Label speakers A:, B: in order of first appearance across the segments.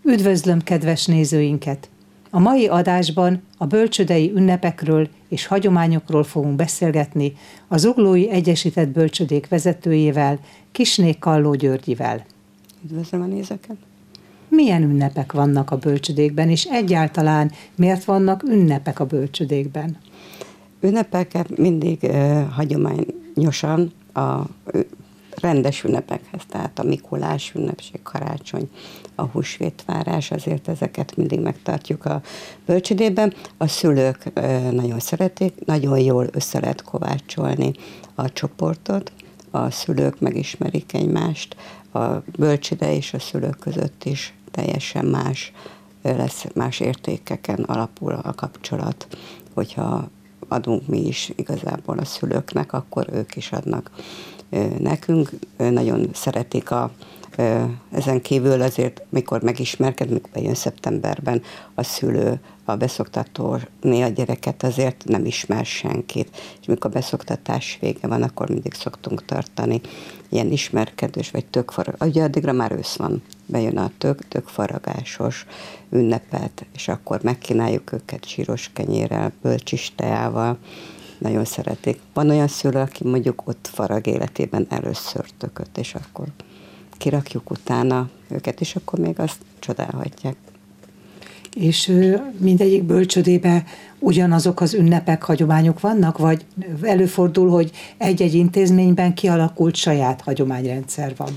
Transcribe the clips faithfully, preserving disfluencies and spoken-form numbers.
A: Üdvözlöm kedves nézőinket! A mai adásban a bölcsődei ünnepekről és hagyományokról fogunk beszélgetni a Zuglói Egyesített Bölcsődék vezetőjével, Kissné Kalló Györgyivel.
B: Üdvözlöm a nézőket!
A: Milyen ünnepek vannak a bölcsődékben, és egyáltalán miért vannak ünnepek a bölcsődékben?
B: Ünnepeket mindig uh, hagyományosan a rendes ünnepekhez, tehát a Mikulás ünnepség, karácsony, a húsvétvárás, azért ezeket mindig megtartjuk a bölcsődében. A szülők nagyon szeretik, nagyon jól össze lehet kovácsolni a csoportot, a szülők megismerik egymást, a bölcsőde és a szülők között is teljesen más lesz, más értékeken alapul a kapcsolat, hogyha adunk mi is igazából a szülőknek, akkor ők is adnak nekünk. Nagyon szeretik a, ezen kívül azért, mikor megismerkedünk, mikor bejön szeptemberben a szülő, a beszoktatni a gyereket, azért nem ismer senkit. És mikor a beszoktatás vége van, akkor mindig szoktunk tartani ilyen ismerkedős, vagy tökfaragás. Ugye addigra már ősz van, bejön a tök, tökfaragásos ünnepet, és akkor megkínáljuk őket zsíros kenyérrel, bölcsis teával. Nagyon szeretik. Van olyan szülő, aki mondjuk ott farag életében először tököt, és akkor kirakjuk utána őket, és akkor még azt csodálhatják.
A: És mindegyik bölcsődében ugyanazok az ünnepek, hagyományok vannak, vagy előfordul, hogy egy-egy intézményben kialakult saját hagyományrendszer van?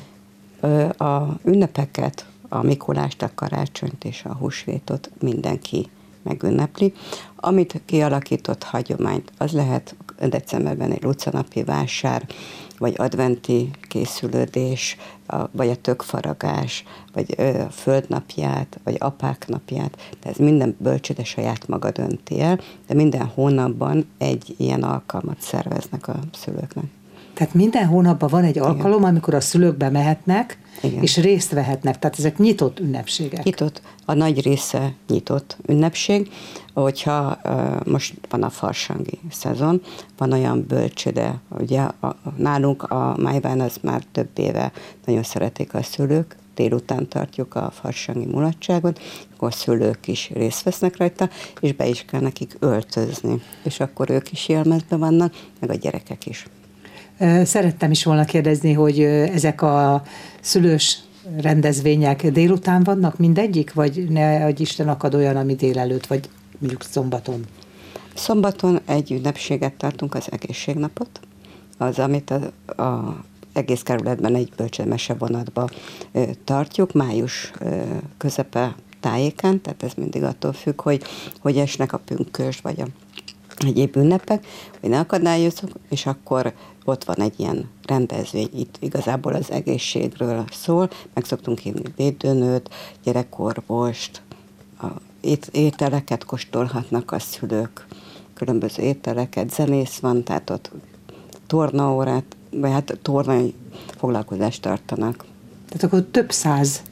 B: A ünnepeket, a Mikulást, a karácsonyt és a húsvétot mindenki megünnepli. Amit kialakított hagyományt, az lehet decemberben egy lucanapi vásár, vagy adventi készülődés, vagy a tökfaragás, vagy a földnapját, vagy apák napját. De ez minden bölcsőde saját maga dönti el, de minden hónapban egy ilyen alkalmat szerveznek a szülőknek.
A: Tehát minden hónapban van egy alkalom, igen, amikor a szülők bemehetnek, igen, és részt vehetnek. Tehát ezek nyitott ünnepségek.
B: Nyitott. A nagy része nyitott ünnepség. Hogyha uh, most van a farsangi szezon, van olyan bölcsőde, ugye a, nálunk a májván az már több éve nagyon szeretik a szülők, délután tartjuk a farsangi mulatságot, akkor a szülők is részt vesznek rajta, és be is kell nekik öltözni. És akkor ők is élmezben vannak, meg a gyerekek is.
A: Szerettem is volna kérdezni, hogy ezek a szülős rendezvények délután vannak mindegyik, vagy ne adj Isten akad olyan, ami délelőtt, vagy mondjuk szombaton?
B: Szombaton egy ünnepséget tartunk, az egészségnapot, az, amit a, a egész kerületben egy bölcsődmese vonatba ö, tartjuk, május ö, közepe tájéken, tehát ez mindig attól függ, hogy, hogy esnek a pünkösd, vagy a egyéb ünnepek, hogy ne akadályozunk, és akkor ott van egy ilyen rendezvény, itt igazából az egészségről szól, meg szoktunk hívni védőnőt, gyerekorvost, a ételeket kóstolhatnak a szülők, különböző ételeket, zenész van, tehát ott tornaórát, vagy hát tornai foglalkozást tartanak.
A: Tehát akkor több száz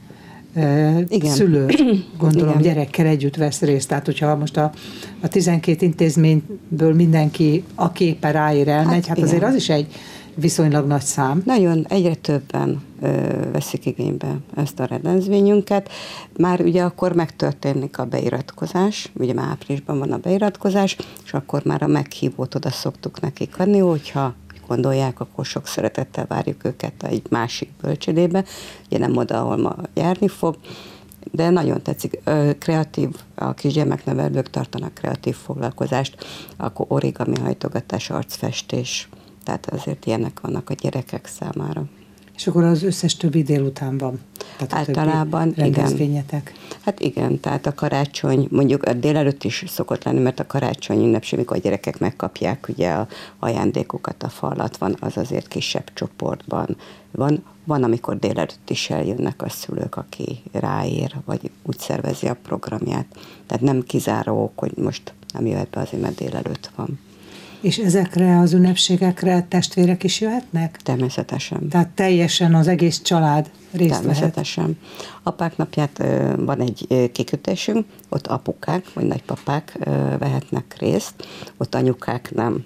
A: igen, szülő, gondolom, igen, gyerekkel együtt vesz részt. Tehát, hogyha most a, a tizenkét intézményből mindenki a képe ráér elmegy, hát, hát azért az is egy viszonylag nagy szám.
B: Nagyon, egyre többen ö, veszik igénybe ezt a rendezvényünket. Már ugye akkor megtörténik a beiratkozás, ugye már áprilisban van a beiratkozás, és akkor már a meghívót oda szoktuk nekik adni, hogyha gondolják, akkor sok szeretettel várjuk őket egy másik bölcsődébe, ugye nem oda, ahol ma járni fog, de nagyon tetszik. Kreatív, a kisgyermeknevelők tartanak kreatív foglalkozást, akkor origami hajtogatás, arcfestés, tehát azért ilyenek vannak a gyerekek számára.
A: És akkor az összes többi délután van? Tehát
B: általában igen. Hát igen, tehát a karácsony, mondjuk a délelőtt is szokott lenni, mert a karácsony ünnepség, amikor a gyerekek megkapják ugye a ajándékokat, a falat van, az azért kisebb csoportban van. Van, amikor délelőtt is eljönnek a szülők, aki ráér, vagy úgy szervezi a programját. Tehát nem kizáró, hogy most nem jöhet be azért, mert délelőtt van.
A: És ezekre az ünnepségekre testvérek is jöhetnek?
B: Természetesen.
A: Tehát teljesen az egész család részt
B: Természetesen. Vehet. Apák napját van egy kikötésünk, ott apukák vagy nagypapák vehetnek részt, ott anyukák nem.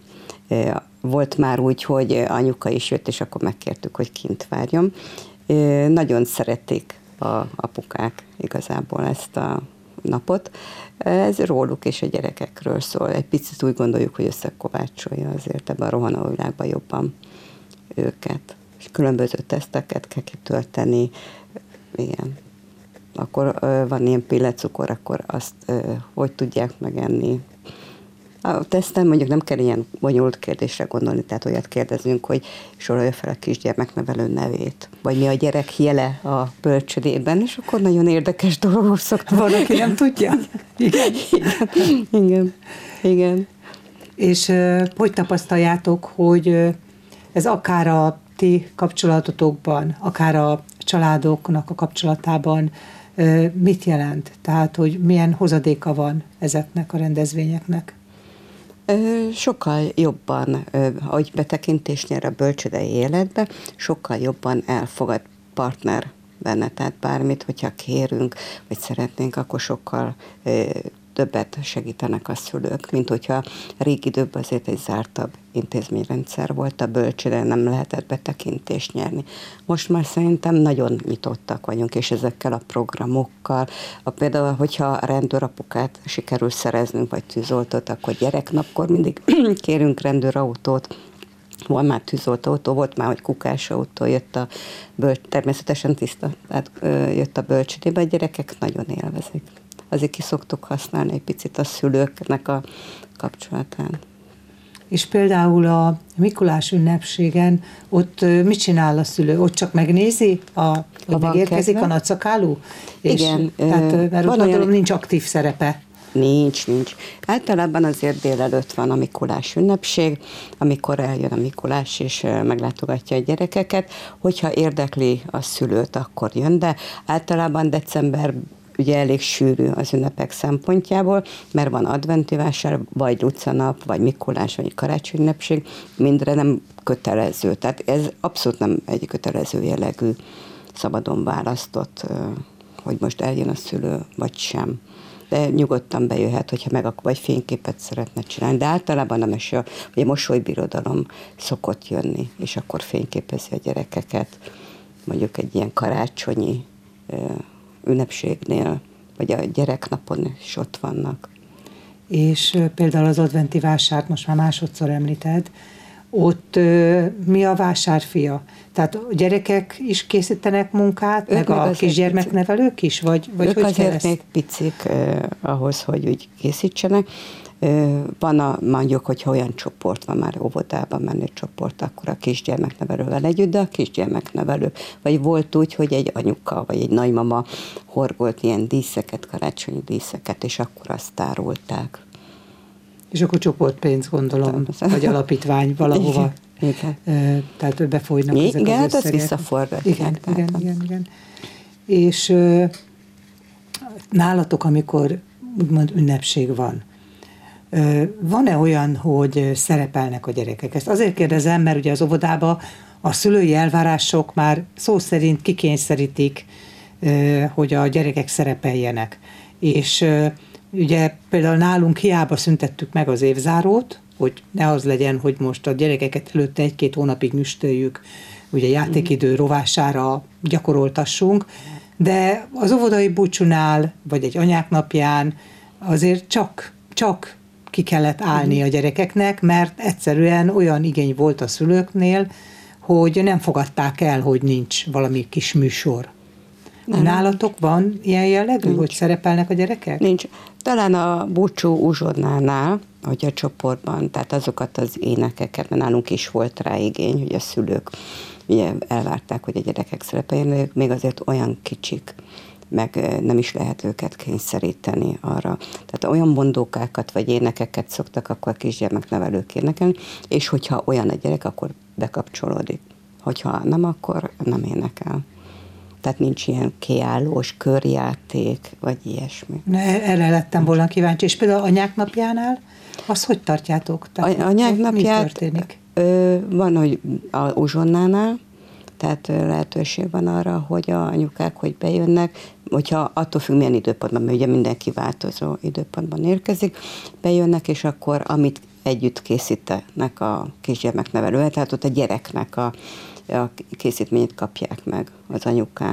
B: Volt már úgy, hogy anyuka is jött, és akkor megkértük, hogy kint várjon. Nagyon szeretik a apukák igazából ezt a napot. Ez róluk és a gyerekekről szól. Egy picit úgy gondoljuk, hogy összekovácsolja azért ebben a rohanó világban jobban őket. És különböző teszteket kell kitölteni. Igen. Akkor van ilyen pillecukor, akkor azt hogy tudják megenni. A teszten mondjuk nem kell ilyen bonyolult kérdésre gondolni, tehát olyat kérdezünk, hogy sorolja fel a kisgyermeknevelő nevét, vagy mi a gyerek jele a bölcsödében, és akkor nagyon érdekes dolgok szoktak.
A: Van, aki nem tudja? Igen.
B: Igen. Igen. Igen.
A: És uh, hogy tapasztaljátok, hogy uh, ez akár a ti kapcsolatotokban, akár a családoknak a kapcsolatában uh, mit jelent? Tehát, hogy milyen hozadéka van ezeknek a rendezvényeknek?
B: Sokkal jobban, ahogy betekintés nyer a bölcsődei életbe, sokkal jobban elfogad partner benne, tehát bármit, hogyha kérünk, vagy szeretnénk, akkor sokkal többet segítenek a szülők, mint hogyha régi időben azért egy zártabb intézményrendszer volt, a bölcsőre nem lehetett betekintést nyerni. Most már szerintem nagyon nyitottak vagyunk, és ezekkel a programokkal, a, például, hogyha rendőrapukát sikerül szereznünk, vagy tűzoltót, akkor gyereknapkor mindig kérünk rendőrautót. Volt már tűzoltó, volt már, hogy kukásautó, jött a bölcs, természetesen tiszta, tehát jött a bölcsődébe, a gyerekek nagyon élvezik. Azért ki szoktuk használni egy picit a szülőknek a kapcsolatán.
A: És például a Mikulás ünnepségen ott mit csinál a szülő? Ott csak megnézi, a, hogy megérkezik a nagyszakálú?
B: Igen.
A: És, tehát, mert ott olyan... nincs aktív szerepe.
B: Nincs, nincs. Általában azért délelőtt van a Mikulás ünnepség, amikor eljön a Mikulás és meglátogatja a gyerekeket. Hogyha érdekli a szülőt, akkor jön, de általában december ugye elég sűrű az ünnepek szempontjából, mert van adventi vásár, vagy utcanap, vagy Mikulás, vagy karácsony ünnepség, mindre nem kötelező. Tehát ez abszolút nem egy kötelező jellegű, szabadon választott, hogy most eljön a szülő, vagy sem. De nyugodtan bejöhet, hogyha meg akar, vagy fényképet szeretne csinálni. De általában nem eső, hogy a mosolybirodalom szokott jönni, és akkor fényképezi a gyerekeket, mondjuk egy ilyen karácsonyi ünnepségnél, vagy a gyereknapon is ott vannak.
A: És például az adventi vásárt most már másodszor említed, ott mi a vásárfia? Tehát a gyerekek is készítenek munkát, ők meg a kisgyermeknevelők is? Vagy, vagy
B: ők
A: hogy
B: azért még picik eh, ahhoz, hogy úgy készítsenek. Eh, van a, mondjuk, hogyha olyan csoport van már óvodában menő csoport, akkor a kisgyermeknevelővel együtt, de a kisgyermeknevelő. Vagy volt úgy, hogy egy anyuka, vagy egy nagymama horgolt ilyen díszeket, karácsonyi díszeket, és akkor azt tárolták. És
A: akkor csoportpénz, gondolom, vagy alapítvány valahova.
B: Igen.
A: Tehát befolynak
B: igen,
A: ezek
B: igen,
A: az összegek.
B: Igen, hát visszaforgatják.
A: Igen, igen, igen, igen. És uh, nálatok, amikor úgymond ünnepség van, uh, van-e olyan, hogy szerepelnek a gyerekek? Ezt azért kérdezem, mert ugye az óvodába a szülői elvárások már szó szerint kikényszerítik, uh, hogy a gyerekek szerepeljenek. És uh, ugye például nálunk hiába szüntettük meg az évzárót, hogy ne az legyen, hogy most a gyerekeket előtte egy-két hónapig nüstöljük, ugye játékidő rovására gyakoroltassunk, de az óvodai búcsúnál, vagy egy anyák napján azért csak, csak ki kellett állni a gyerekeknek, mert egyszerűen olyan igény volt a szülőknél, hogy nem fogadták el, hogy nincs valami kis műsor. Nem. Nálatok van ilyen jellegű, nincs. Hogy szerepelnek a gyerekek?
B: Nincs. Talán a búcsú uzsonnánál, hogy a csoportban, tehát azokat az énekeket, mert nálunk is volt rá igény, hogy a szülők ugye elvárták, hogy a gyerekek szerepeljenek, még azért olyan kicsik, meg nem is lehet őket kényszeríteni arra. Tehát olyan mondókákat vagy énekeket szoktak akkor a kisgyermeknevelők énekelni, és hogyha olyan a gyerek, akkor bekapcsolódik. Hogyha nem, akkor nem énekel. Tehát nincs ilyen kiállós körjáték, vagy ilyesmi.
A: Ne, erre lettem volna kíváncsi. És például anyák napjánál, azt hogy tartjátok? Tehát
B: anyák napját
A: mi történik?
B: Ö, van, hogy a uzsonnánál, tehát lehetőség van arra, hogy a anyukák, hogy bejönnek, hogyha attól függ, milyen időpontban, mert ugye mindenki változó időpontban érkezik, bejönnek, és akkor amit együtt készítenek a kisgyermeknevelővel, tehát ott a gyereknek a a készítményt kapják meg az anyukák.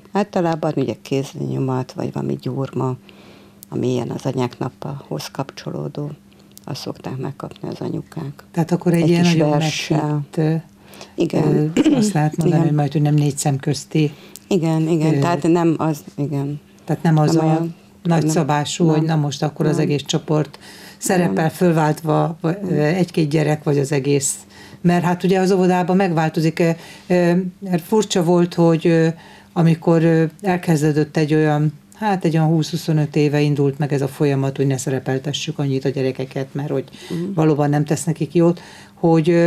B: Általában ugye kéznyomat, vagy valami gyurma, ami ilyen az anyák naphoz kapcsolódó, azt szokták megkapni az anyukák.
A: Tehát akkor egy, egy ilyen nagyon meghitt,
B: igen.
A: Azt lehet mondani, igen. Hogy majd, hogy nem négy szem közti.
B: Igen, igen, ö, tehát nem az, igen.
A: Tehát nem az nem a olyan, nagyszabású, nem, hogy na most akkor nem. Az egész csoport szerepel fölváltva egy-két gyerek, vagy az egész. Mert hát ugye az óvodában megváltozik. Mert furcsa volt, hogy amikor elkezdődött egy olyan, hát egy olyan húsz-huszonöt éve indult meg ez a folyamat, hogy ne szerepeltessük annyit a gyerekeket, mert hogy uh-huh. valóban nem tesz nekik jót, hogy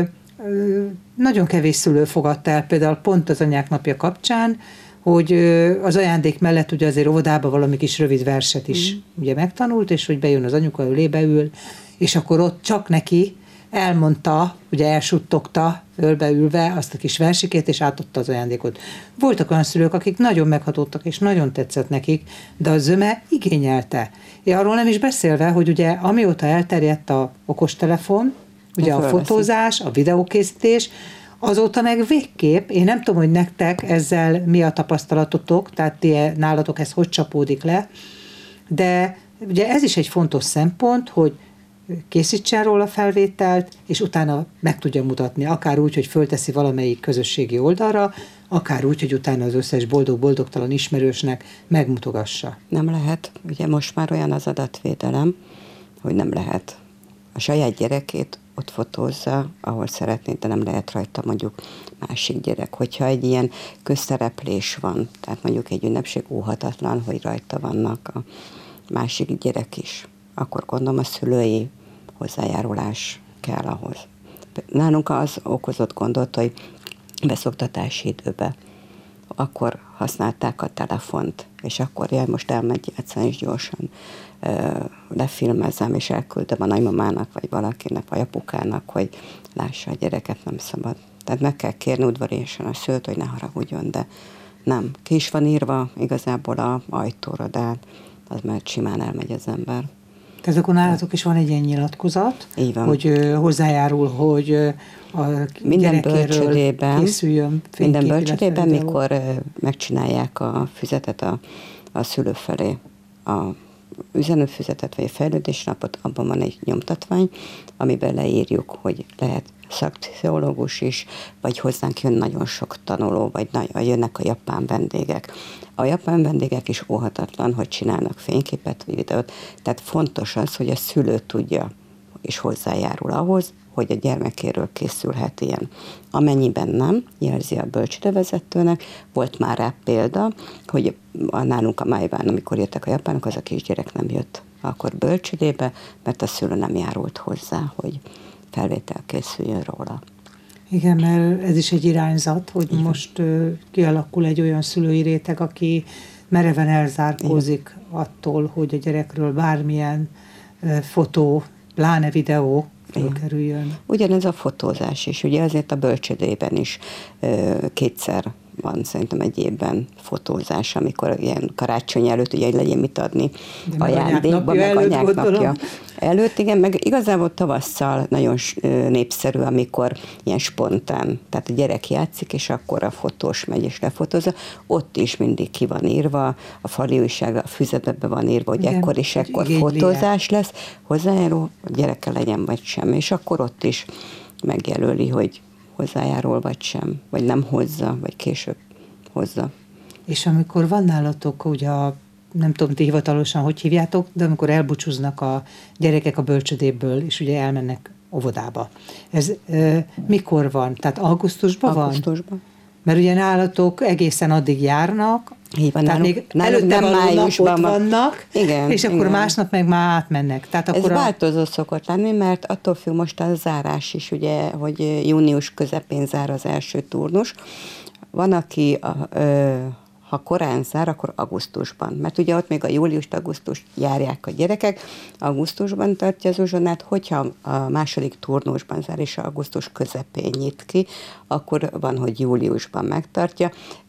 A: nagyon kevés szülő fogadta el, például pont az anyák napja kapcsán, hogy az ajándék mellett ugye azért óvodába valami kis rövid verset is mm. ugye megtanult, és hogy bejön az anyuka, ölébe ül, és akkor ott csak neki elmondta, ugye elsuttogta, ölbeülve azt a kis versikét, és átadta az ajándékot. Voltak olyan szülők, akik nagyon meghatottak, és nagyon tetszett nekik, de a zöme igényelte. És arról nem is beszélve, hogy ugye amióta elterjedt a okostelefon, ugye a fotózás, a videókészítés, azóta meg végképp, én nem tudom, hogy nektek ezzel mi a tapasztalatotok, tehát ti nálatok ez hogy csapódik le, de ugye ez is egy fontos szempont, hogy készítsen róla felvételt, és utána meg tudja mutatni, akár úgy, hogy fölteszi valamelyik közösségi oldalra, akár úgy, hogy utána az összes boldog-boldogtalan ismerősnek megmutogassa.
B: Nem lehet. Ugye most már olyan az adatvédelem, hogy nem lehet a saját gyerekét ott fotózza, ahol szeretné, de nem lehet rajta mondjuk másik gyerek. Hogyha egy ilyen közszereplés van, tehát mondjuk egy ünnepség óhatatlan, hogy rajta vannak a másik gyerek is, akkor gondolom a szülői hozzájárulás kell ahhoz. Nálunk az okozott gondot, hogy beszoktatási időben akkor használták a telefont, és akkor jaj, most elmegy játszani, és gyorsan ö, lefilmezem, és elküldöm a nagymamának, vagy valakinek, vagy apukának, hogy lássa a gyereket, nem szabad. Tehát meg kell kérni udvariasan a szülőt, hogy ne haragudjon, de nem. Ki is van írva igazából a ajtóra, de az már simán elmegy az ember.
A: Tehát akkor nálatok is van egy ilyen nyilatkozat, hogy uh, hozzájárul, hogy uh, a
B: minden bölcsödében,
A: készüljön fénykép,
B: minden bölcsödében, mikor uh, megcsinálják a füzetet a, a szülő felé, a üzenőfüzetet vagy a fejlődésnapot, abban van egy nyomtatvány, amiben leírjuk, hogy lehet szakpszichológus is, vagy hozzánk jön nagyon sok tanuló, vagy jönnek a japán vendégek. A japán vendégek is óhatatlan, hogy csinálnak fényképet, vagy videót. Tehát fontos az, hogy a szülő tudja, és hozzájárul ahhoz, hogy a gyermekéről készülhet ilyen. Amennyiben nem, jelzi a bölcsődevezetőnek. Volt már rá példa, hogy a, nálunk a májván, amikor jöttek a japánok, az a kisgyerek nem jött akkor bölcsődébe, mert a szülő nem járult hozzá, hogy felvétel készüljön róla.
A: Igen, mert ez is egy irányzat, hogy igen. most uh, kialakul egy olyan szülői réteg, aki mereven elzárkózik igen. attól, hogy a gyerekről bármilyen uh, fotó, pláne videó fölkerüljön.
B: Ugyanez a fotózás is, ugye azért a bölcsödében is uh, kétszer van szerintem egy évben fotózás, amikor ilyen karácsony előtt, ugye legyen mit adni de ajándékba, meg anyák napja előtt, igen, meg igazából tavasszal nagyon népszerű, amikor ilyen spontán, tehát a gyerek játszik, és akkor a fotós megy és lefotózza, ott is mindig ki van írva, a fali újságra, a füzetbe van írva, hogy igen, ekkor és ekkor fotózás lesz, hozzájárul, a gyereke legyen vagy sem, és akkor ott is megjelöli, hogy hozzájárul, vagy sem, vagy nem hozza, vagy később hozza.
A: És amikor van nálatok, ugye a, nem tudom, ti hivatalosan hogy hívjátok, de amikor elbúcsúznak a gyerekek a bölcsödéből, és ugye elmennek óvodába. Ez e, mikor van? Tehát augusztusban van?
B: Augusztusban.
A: Mert ugye nálatok egészen addig járnak,
B: így van,
A: tehát
B: nálunk,
A: még előtte
B: nem
A: való napot vannak,
B: igen,
A: és akkor
B: igen.
A: másnap meg már átmennek. Tehát akkor
B: ez
A: a...
B: változó szokott lenni, mert attól függ most a zárás is, ugye, hogy június közepén zár az első turnus. Van, aki a, ö, ha korán zár, akkor augusztusban. Mert ugye ott még a július-augusztust járják a gyerekek, augusztusban tartja az uzsonnát, hogyha a második turnusban zár, és augusztus közepén nyit ki, akkor van, hogy júliusban megtartja.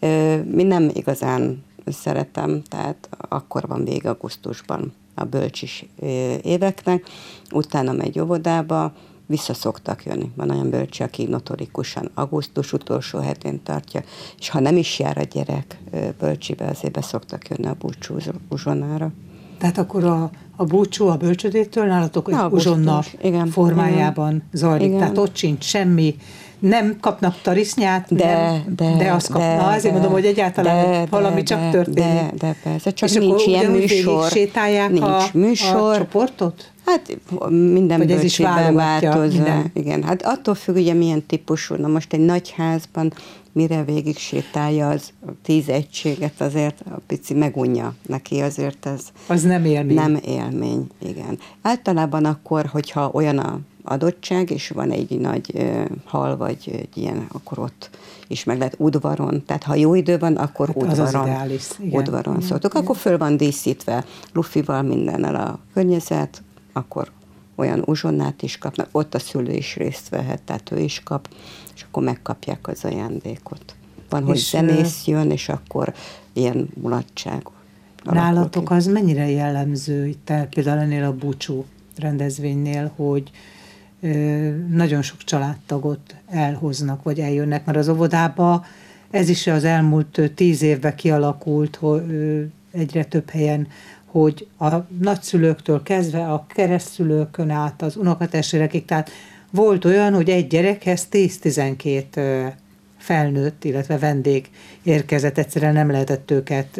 B: Mi nem igazán szeretem, tehát akkor van vége augusztusban a bölcsis éveknek, utána megy óvodába, vissza szoktak jönni. Van olyan bölcsi, aki notorikusan augusztus utolsó hetén tartja, és ha nem is jár a gyerek bölcsibe, azért be szoktak jönni a búcsú uzsonára.
A: Tehát akkor a, a búcsú a bölcsödétől nálatok egy uzsonna
B: igen,
A: formájában igen. zajlik. Igen. Tehát ott sincs semmi, nem kapnak tarisznyát,
B: de,
A: nem,
B: de,
A: de azt kapnak. Na, azért de, mondom, hogy egyáltalán de, valami de, csak történik.
B: De, de persze, csak
A: és
B: nincs ilyen műsor.
A: Sétálják
B: nincs
A: a,
B: műsor.
A: a csoportot?
B: Hát minden bölcsében változó. Igen, hát attól függ, ugye milyen típusú. Na most egy nagy házban mire végig sétálja az a tíz egységet, azért a pici megunja neki, azért ez...
A: Az nem élmény.
B: Nem élmény, igen. Általában akkor, hogyha olyan a adottság, és van egy nagy uh, hal, vagy egy ilyen, akkor ott is meg lehet udvaron. Tehát ha jó idő van, akkor hát udvaron. Az az ideális. Igen. Udvaron igen. szóltok. Akkor föl van díszítve lufival, mindennel a környezet, akkor olyan uzsonnát is kapnak, ott a szülő is részt vehet, tehát ő is kap, és akkor megkapják az ajándékot. Van, hogy zenész jön, és akkor ilyen mulatság.
A: Nálatok az mennyire jellemző, itt például ennél a búcsú rendezvénynél, hogy ö, nagyon sok családtagot elhoznak, vagy eljönnek, mert az óvodába ez is az elmúlt tíz évben kialakult, hogy ö, egyre több helyen, hogy a nagyszülőktől kezdve a keresztszülőkön át az unokatestvérekig, tehát volt olyan, hogy egy gyerekhez tíz-tizenkét felnőtt, illetve vendég érkezett, egyszerűen nem lehetett őket,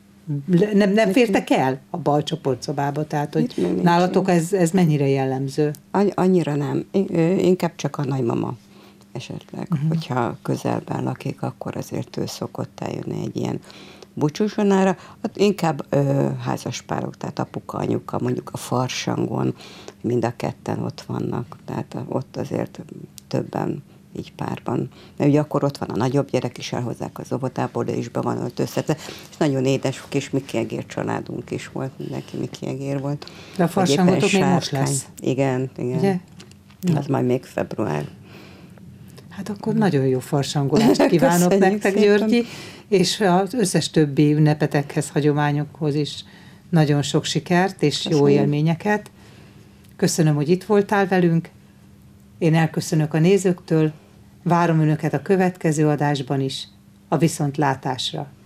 A: nem, nem fértek el a bal csoportszobába, tehát hogy nálatok ez, ez mennyire jellemző?
B: Annyira nem, inkább csak a nagymama esetleg, uh-huh. hogyha közelben lakik, akkor azért ő szokott eljönni egy ilyen búcsúzsonára, ott inkább ö, házaspárok, tehát apuka, anyuka, mondjuk a farsangon, mind a ketten ott vannak, tehát ott azért többen így párban. Mert ugye akkor ott van a nagyobb gyerek is, elhozzák az óvodából, de is be van öltöztetve, és nagyon édes kis Miki Egér családunk is volt, mindenki Miki Egér volt.
A: De a farsangotok még most lesz.
B: Igen, igen. Ugye? Az majd még február.
A: Hát akkor nagyon jó farsangolást kívánok nektek, szépen. Györgyi, és az összes többi ünnepetekhez, hagyományokhoz is nagyon sok sikert és Köszönöm. Jó élményeket. Köszönöm, hogy itt voltál velünk. Én elköszönök a nézőktől, várom önöket a következő adásban is, a viszontlátásra.